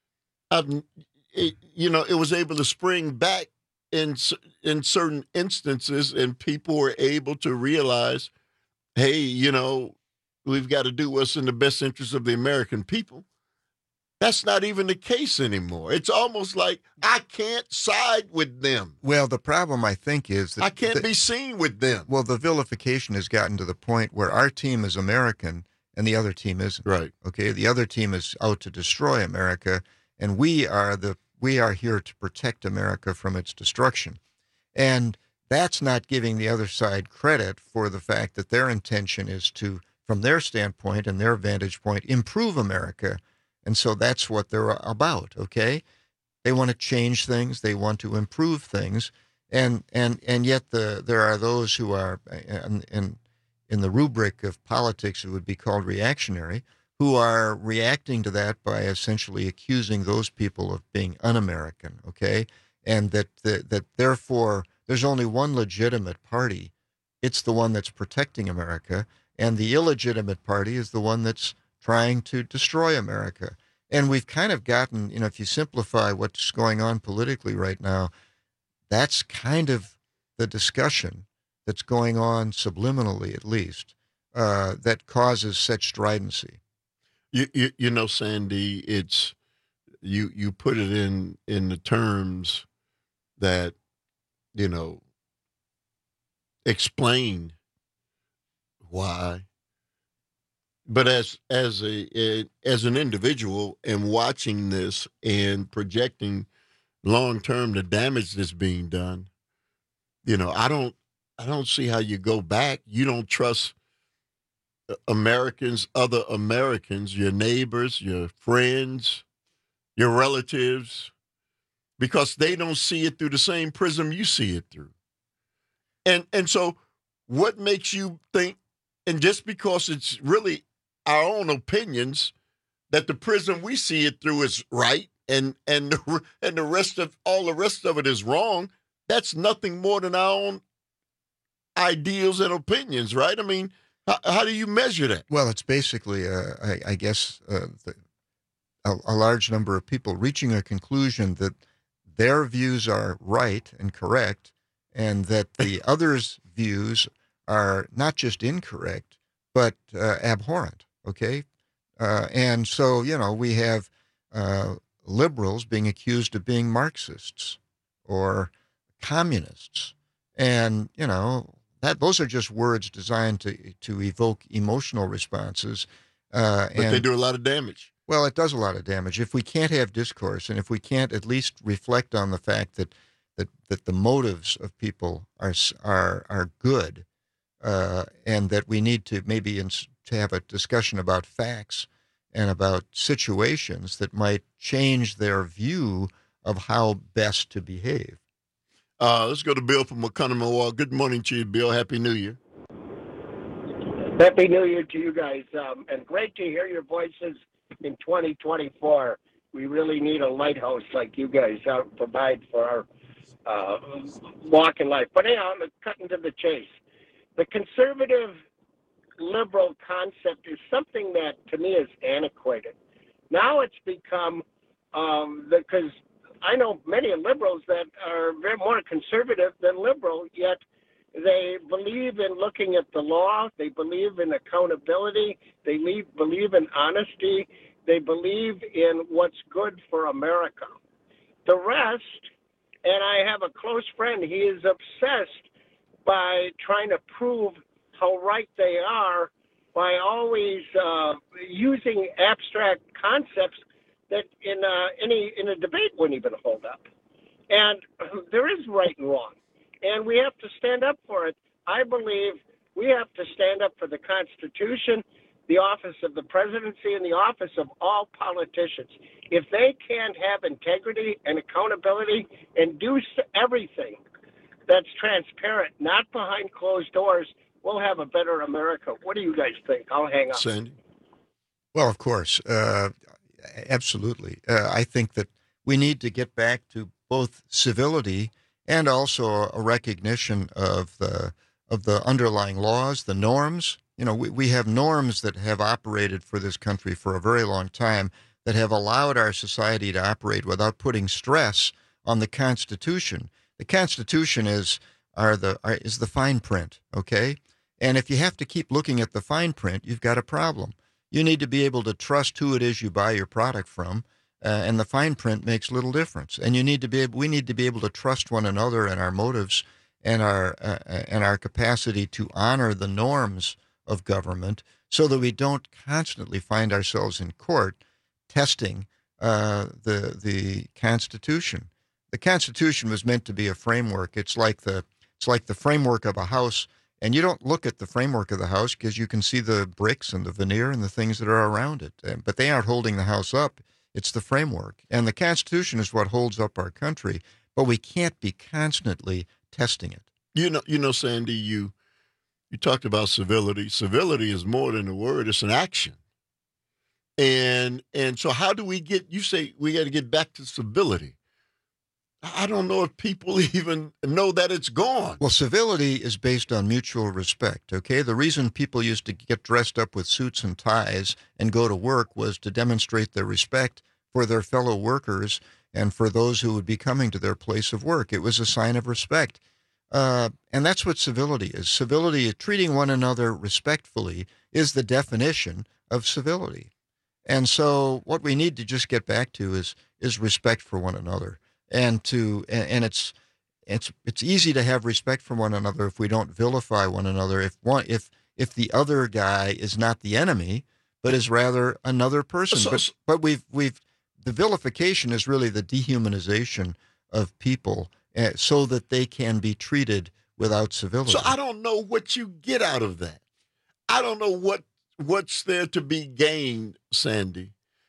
S18: it was able to spring back in certain instances, and people were able to realize, hey, we've got to do what's in the best interest of the American people. That's not even the case anymore. It's almost like I can't side with them.
S19: Well, the problem, I think, is that
S18: I can't be seen with them.
S19: Well, the vilification has gotten to the point where our team as American and the other team isn't.
S18: Right.
S19: Okay. The other team is out to destroy America, and we are here to protect America from its destruction. And that's not giving the other side credit for the fact that their intention is to, from their standpoint and their vantage point, improve America. And so that's what they're about. Okay. They want to change things. They want to improve things. And yet there are those who are in the rubric of politics, it would be called reactionary, who are reacting to that by essentially accusing those people of being un-American, okay? And that therefore there's only one legitimate party. It's the one that's protecting America, and the illegitimate party is the one that's trying to destroy America. And we've kind of gotten, if you simplify what's going on politically right now, that's kind of the discussion that's going on subliminally, at least, that causes such stridency.
S18: You know, Sandy, it's you put it in the terms that, explain why. But as an individual and watching this and projecting long term the damage that's being done, I don't see how you go back. You don't trust Americans, other Americans, your neighbors, your friends, your relatives, because they don't see it through the same prism you see it through. And so what makes you think, and just because it's really our own opinions, that the prism we see it through is right and the rest of it is wrong, that's nothing more than our own ideals and opinions, right? I mean, how do you measure that?
S19: Well, it's basically, I guess, a large number of people reaching a conclusion that their views are right and correct, and that the others' views are not just incorrect, but abhorrent, okay? And so, we have liberals being accused of being Marxists or communists. And, those are just words designed to evoke emotional responses.
S18: But they do a lot of damage.
S19: Well, it does a lot of damage. If we can't have discourse, and if we can't at least reflect on the fact that the motives of people are good, and that we need to maybe to have a discussion about facts and about situations that might change their view of how best to behave.
S18: Let's go to Bill from Oconomowoc. Good morning to you, Bill. Happy New Year.
S1: Happy New Year to you guys. And great to hear your voices in 2024. We really need a lighthouse like you guys provide for our walk in life. But anyhow, I'm cutting to the chase. The conservative liberal concept is something that to me is antiquated. Now it's become, because I know many liberals that are very more conservative than liberal, yet they believe in looking at the law. They believe in accountability. They believe in honesty. They believe in what's good for America. The rest, and I have a close friend, he is obsessed by trying to prove how right they are by always using abstract concepts that in a debate wouldn't even hold up. And there is right and wrong, and we have to stand up for it. I believe we have to stand up for the Constitution, the office of the presidency, and the office of all politicians. If they can't have integrity and accountability and do everything that's transparent, not behind closed doors, we'll have a better America. What do you guys think? I'll hang up.
S18: Sandy?
S19: Well, of course. Absolutely. I think that we need to get back to both civility and also a recognition of the underlying laws, the norms. We have norms that have operated for this country for a very long time that have allowed our society to operate without putting stress on the Constitution. The Constitution is the fine print, okay? And if you have to keep looking at the fine print, you've got a problem. You need to be able to trust who it is you buy your product from, and the fine print makes little difference. And we need to be able to trust one another and our motives and our capacity to honor the norms of government so that we don't constantly find ourselves in court testing the Constitution. The Constitution was meant to be a framework. It's like the framework of a house, and you don't look at the framework of the house because you can see the bricks and the veneer and the things that are around it. But they aren't holding the house up. It's the framework. And the Constitution is what holds up our country, but we can't be constantly testing it.
S18: You know, Sandy, you talked about civility. Civility is more than a word, it's an action. And so how do we get, you say we got to get back to civility. I don't know if people even know that it's gone.
S19: Well, civility is based on mutual respect, okay? The reason people used to get dressed up with suits and ties and go to work was to demonstrate their respect for their fellow workers and for those who would be coming to their place of work. It was a sign of respect. And that's what civility is. Civility, treating one another respectfully, is the definition of civility. And so what we need to just get back to is respect for one another. And it's easy to have respect for one another if we don't vilify one another. If the other guy is not the enemy, but is rather another person. But the vilification is really the dehumanization of people, so that they can be treated without civility.
S18: So I don't know what you get out of that. I don't know what's there to be gained, Sandy,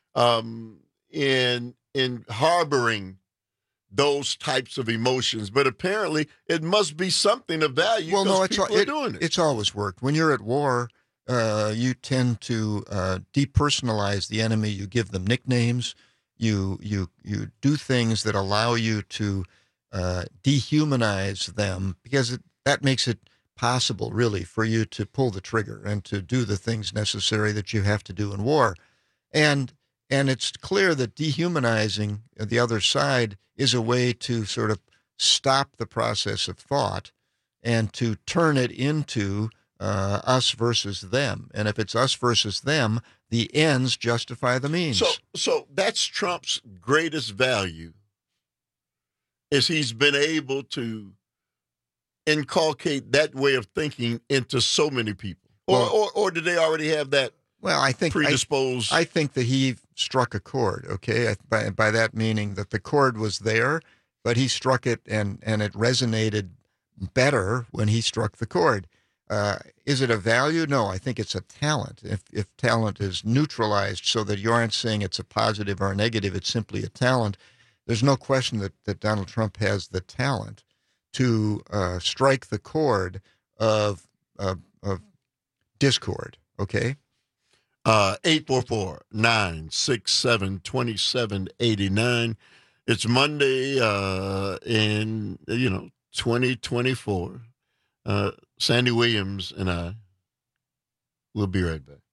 S18: in harboring those types of emotions. But apparently it must be something of value.
S19: Well, no,
S18: people are doing it.
S19: It's always worked. When you're at war, you tend to depersonalize the enemy. You give them nicknames. You do things that allow you to dehumanize them, because that makes it possible, really, for you to pull the trigger and to do the things necessary that you have to do in war. And it's clear that dehumanizing the other side is a way to sort of stop the process of thought and to turn it into us versus them. And if it's us versus them, the ends justify the means.
S18: So that's Trump's greatest value, is he's been able to inculcate that way of thinking into so many people. Or did they already have that?
S19: Well, I think
S18: predisposed.
S19: I think that he struck a chord. Okay, by that meaning that the chord was there, but he struck it and it resonated better when he struck the chord. Is it a value? No, I think it's a talent. If talent is neutralized so that you aren't saying it's a positive or a negative, it's simply a talent. There's no question that Donald Trump has the talent to strike the chord of discord. Okay.
S18: 844-967-2789. It's Monday in 2024. Sandy Williams and I will be right back.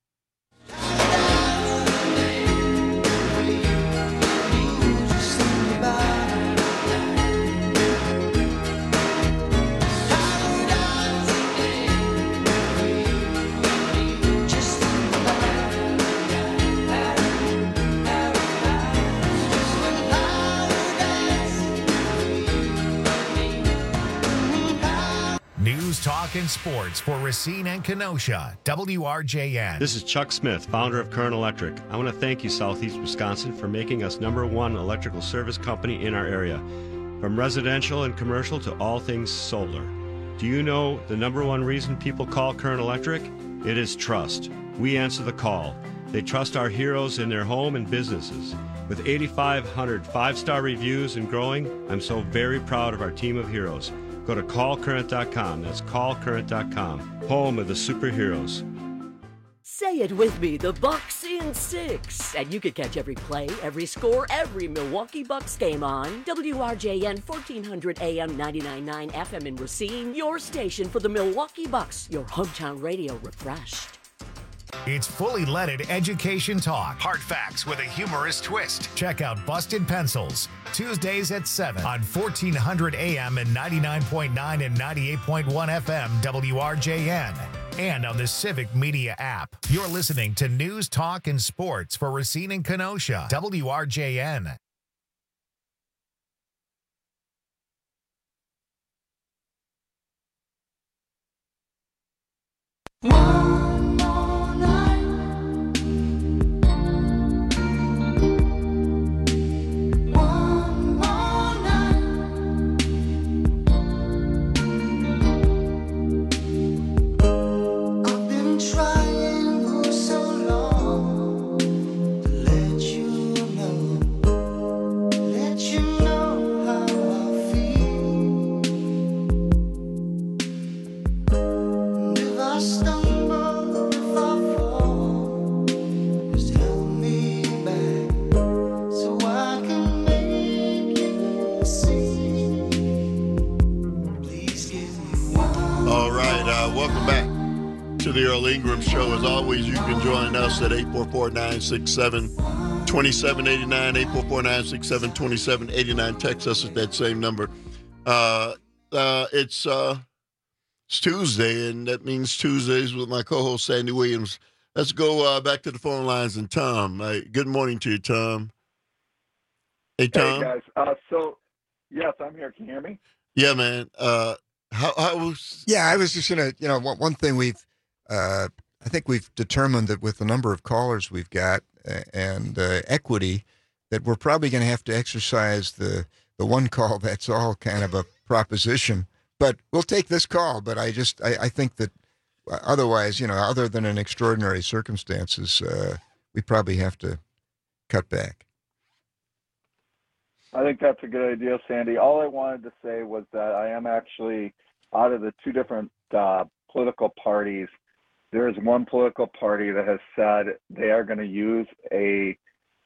S4: News, talk, and sports for Racine and Kenosha. WRJN.
S9: This is Chuck Smith, founder of Current Electric. I want to thank you, Southeast Wisconsin, for making us #1 electrical service company in our area. From residential and commercial to all things solar. Do you know the #1 reason people call Current Electric? It is trust. We answer the call. They trust our heroes in their home and businesses. With 8,500 5-star reviews and growing, I'm so very proud of our team of heroes. Go to callcurrent.com. That's callcurrent.com. Home of the superheroes.
S15: Say it with me, the Bucks in 6. And you can catch every play, every score, every Milwaukee Bucks game on WRJN 1400 AM 99.9 FM in Racine, your station for the Milwaukee Bucks, your hometown radio refreshed.
S4: It's fully leaded education talk. Hard facts with a humorous twist. Check out Busted Pencils, Tuesdays at 7 on 1400 AM and 99.9 and 98.1 FM WRJN. And on the Civic Media app. You're listening to News, Talk, and Sports for Racine and Kenosha. WRJN.
S5: One
S18: the Earl Ingram Show. As always, you can join us at 844-967-2789, 844-967-2789. Text us at that same number. It's Tuesday, and that means Tuesdays with my co-host, Sandy Williams. Let's go back to the phone lines. And Tom, good morning to you, Tom. Hey, Tom.
S3: Hey, guys. Yes, I'm here. Can you hear me?
S18: Yeah, man. How was?
S19: Yeah, I was just gonna, one thing I think we've determined that with the number of callers we've got and equity, that we're probably going to have to exercise the one call that's all kind of a proposition. But we'll take this call. But I think that otherwise, other than in extraordinary circumstances, we probably have to cut back.
S3: I think that's a good idea, Sandy. All I wanted to say was that I am actually, out of the two different political parties, there is one political party that has said they are going to use a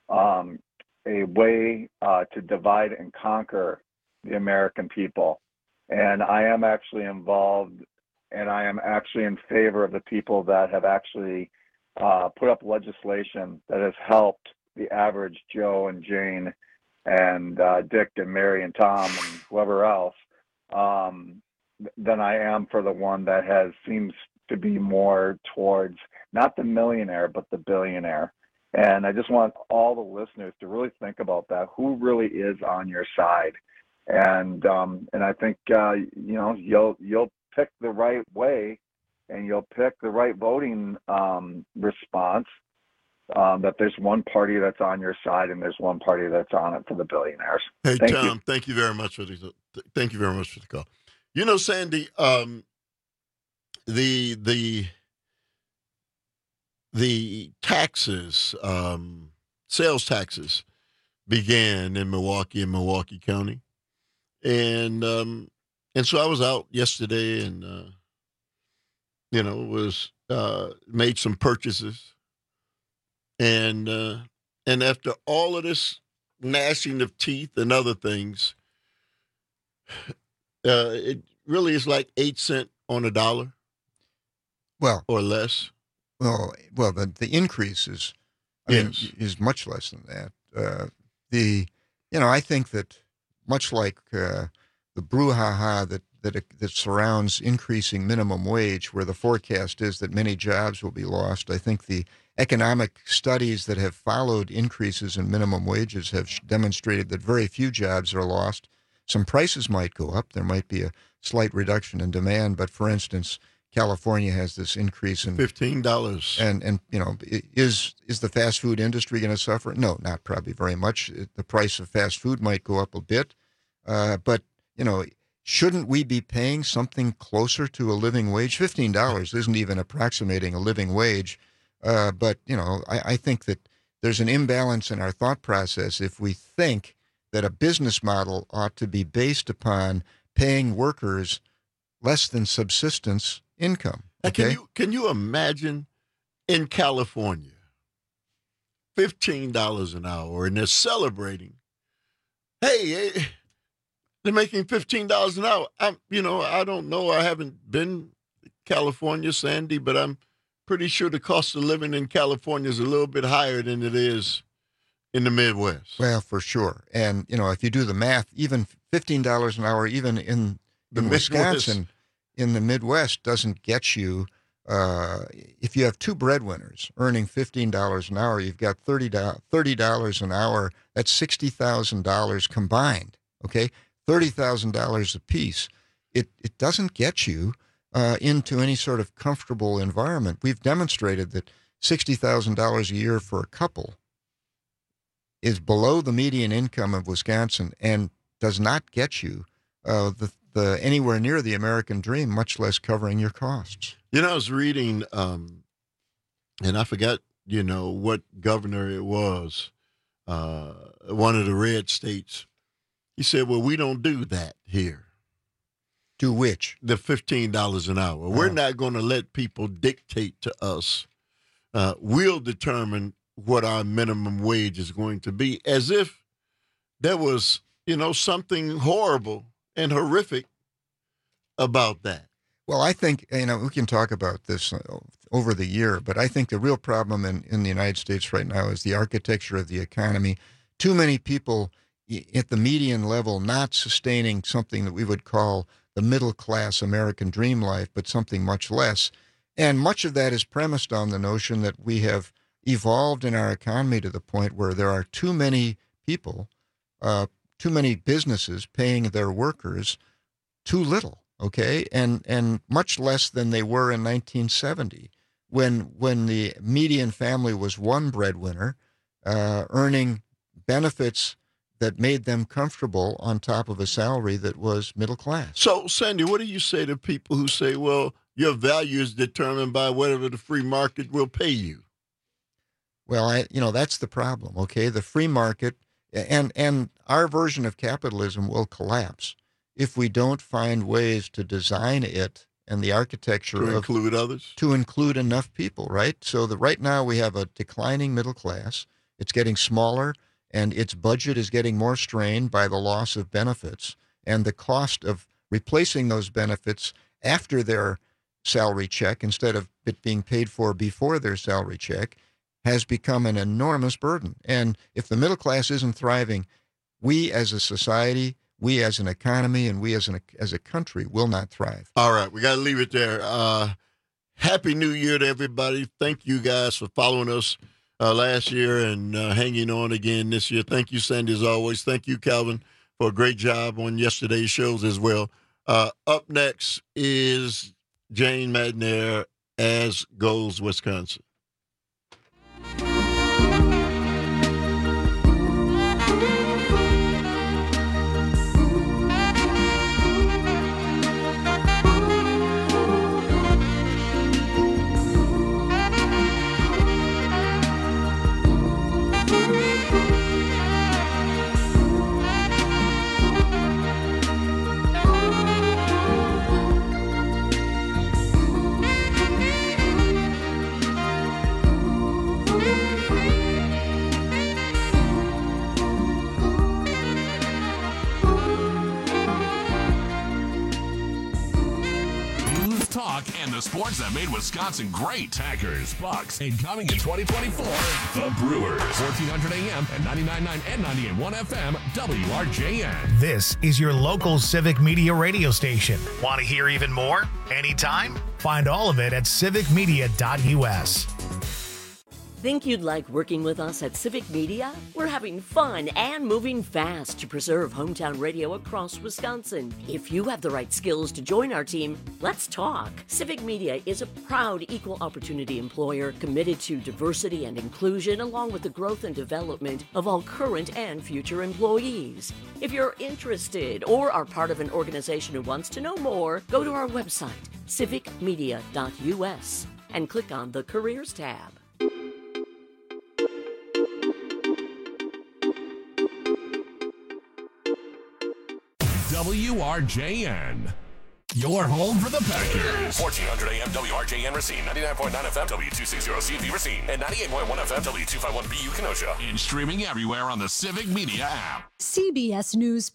S3: way to divide and conquer the American people. And I am actually involved, and I am actually in favor of the people that have actually put up legislation that has helped the average Joe and Jane and Dick and Mary and Tom and whoever else, than I am for the one that seems to be more towards not the millionaire, but the billionaire. And I just want all the listeners to really think about that. Who really is on your side? And I think, you'll pick the right way, and you'll pick the right voting response. That there's one party that's on your side and there's one party that's on it for the billionaires.
S18: Hey, Tom, thank you very much for the call. Sandy, the taxes, sales taxes, began in Milwaukee and Milwaukee County, and so I was out yesterday and made some purchases. And after all of this gnashing of teeth and other things, it really is like 8 cents on a dollar.
S19: Well,
S18: or less.
S19: Well, the increase is much less than that. I think that much like the brouhaha that surrounds increasing minimum wage, where the forecast is that many jobs will be lost, I think the economic studies that have followed increases in minimum wages have demonstrated that very few jobs are lost. Some prices might go up. There might be a slight reduction in demand. But, for instance, California has this increase in
S18: $15.
S19: And is the fast food industry going to suffer? No, not probably very much. The price of fast food might go up a bit. But, shouldn't we be paying something closer to a living wage? $15 isn't even approximating a living wage. But, I think that there's an imbalance in our thought process if we think that a business model ought to be based upon paying workers less than subsistence income. Okay?
S18: Can you imagine in California, $15 an hour, and they're celebrating? Hey, they're making $15 an hour. I don't know. I haven't been to California, Sandy, but I'm pretty sure the cost of living in California is a little bit higher than it is in the Midwest.
S19: Well, for sure. And, if you do the math, even $15 an hour, even in Wisconsin, in the Midwest, doesn't get you. If you have two breadwinners earning $15 an hour, you've got $30 an hour. That's $60,000 combined, okay? $30,000 apiece. It doesn't get you into any sort of comfortable environment. We've demonstrated that $60,000 a year for a couple is below the median income of Wisconsin and does not get you the anywhere near the American dream, much less covering your costs.
S18: I was reading, and I forgot, what governor it was, one of the red states. He said, well, we don't do that here.
S19: Do which?
S18: The $15 an hour. We're not going to let people dictate to us. We'll determine what our minimum wage is going to be, as if there was, something horrible and horrific about that.
S19: Well, I think, we can talk about this over the year. But I think the real problem in the United States right now is the architecture of the economy. Too many people at the median level not sustaining something that we would call the middle-class American dream life, but something much less. And much of that is premised on the notion that we have evolved in our economy to the point where there are too many people, too many businesses paying their workers too little, okay, and much less than they were in 1970, when the median family was one breadwinner, earning benefits that made them comfortable on top of a salary that was middle class.
S18: So, Sandy, what do you say to people who say, well, your value is determined by whatever the free market will pay you?
S19: Well, that's the problem, okay? The free market and our version of capitalism will collapse if we don't find ways to design it and the architecture
S18: to include others,
S19: to include enough people, right? So right now we have a declining middle class. It's getting smaller, and its budget is getting more strained by the loss of benefits, and the cost of replacing those benefits after their salary check instead of it being paid for before their salary check has become an enormous burden. And if the middle class isn't thriving, we as a society, we as an economy, and we as a country will not thrive.
S18: All right, we got to leave it there. Happy New Year to everybody. Thank you guys for following us last year and hanging on again this year. Thank you, Sandy, as always. Thank you, Calvin, for a great job on yesterday's shows as well. Up next is Jane Madnair, As Goes Wisconsin.
S2: And the sports that made Wisconsin great. Packers, Bucks, and coming in 2024, the Brewers. 1400 AM and 99.9 and 98.1 FM, WRJN.
S4: This is your local Civic Media radio station. Want to hear even more? Anytime? Find all of it at civicmedia.us.
S15: Think you'd like working with us at Civic Media? We're having fun and moving fast to preserve hometown radio across Wisconsin. If you have the right skills to join our team, let's talk. Civic Media is a proud equal opportunity employer committed to diversity and inclusion, along with the growth and development of all current and future employees. If you're interested or are part of an organization who wants to know more, go to our website, civicmedia.us, and click on the Careers tab.
S2: WRJN, your home for the Packers. 1400 AM WRJN Racine, 99.9 FM W260CV Racine, and 98.1 FM W251BU Kenosha. And streaming everywhere on the Civic Media app.
S6: CBS News